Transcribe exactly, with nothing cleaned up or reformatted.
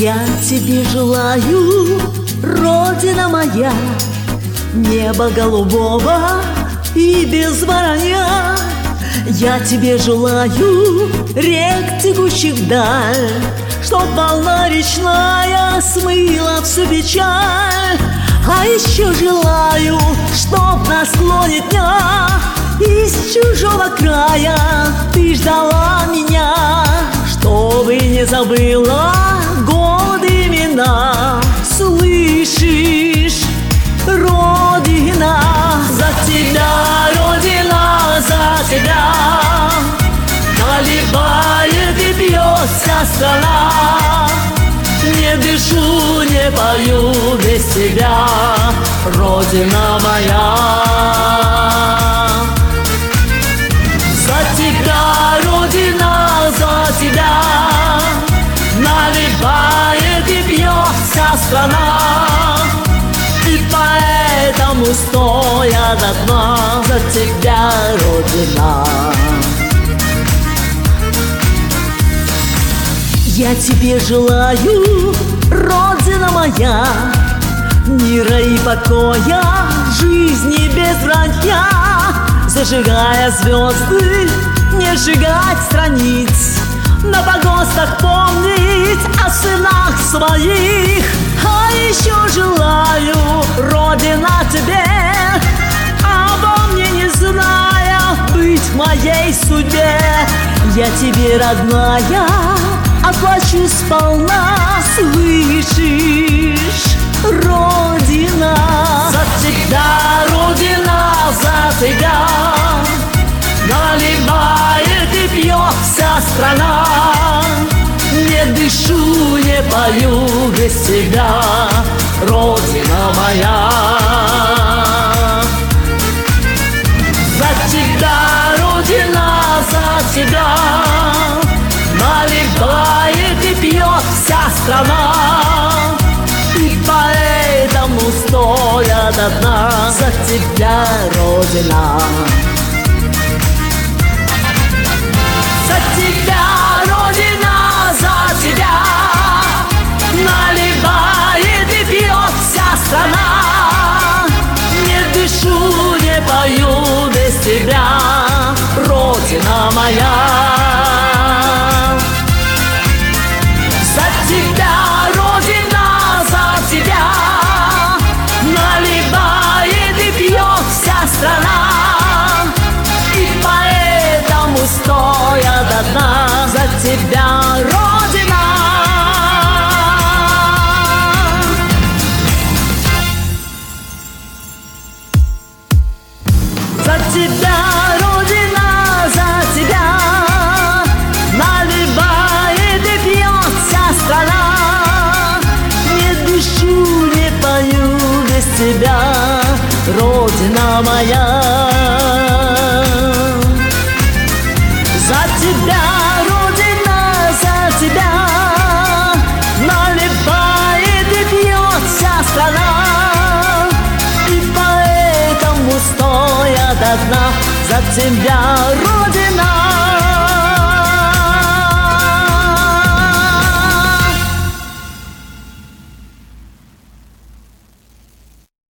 Я тебе желаю, Родина моя, неба голубого и без воронья. Я тебе желаю рек, текущих вдаль, чтоб волна речная смыла всю печаль. А еще желаю, чтоб на склоне дня из чужого края ты ждала меня, чтобы не забыла годы, имена. Слышишь, Родина, за тебя, Родина, за тебя наливает и бьется страна. Не дышу, не пою без тебя, Родина моя. За тебя, Родина, за тебя наливает и бьется страна. И поэтому, стоя до дна, за тебя, Родина. Я тебе желаю, Родина моя, мира и покоя, жизни без вранья. Зажигая звезды, не сжигать страниц, на погостах помнить о сынах своих. А еще желаю, Родина, тебе, обо мне не зная, быть в моей судьбе. Я тебе, родная, оплачу сполна, слышишь, Родина. За тебя, Родина, за тебя наливает и пьется страна. Не дышу, не пою без тебя, Родина моя. За тебя, Родина, за тебя наливает и пьет вся страна. И поэтому, стоя до дна, за тебя, Родина. За тебя, Родина, за тебя наливает и пьет вся страна. Не дышу, не пою без тебя, Родина моя. За тебя, Родина, за тебя наливает и пьет вся страна. И поэтому, стоя до дна, за тебя, Родина. За тебя, Родина, за тебя наливает и пьет вся страна. Не дышу, не пою без тебя, Родина моя. За тебя, Родина, за тебя наливает и пьет вся страна. И поэтому, стоя до дна, за тебя, Родина.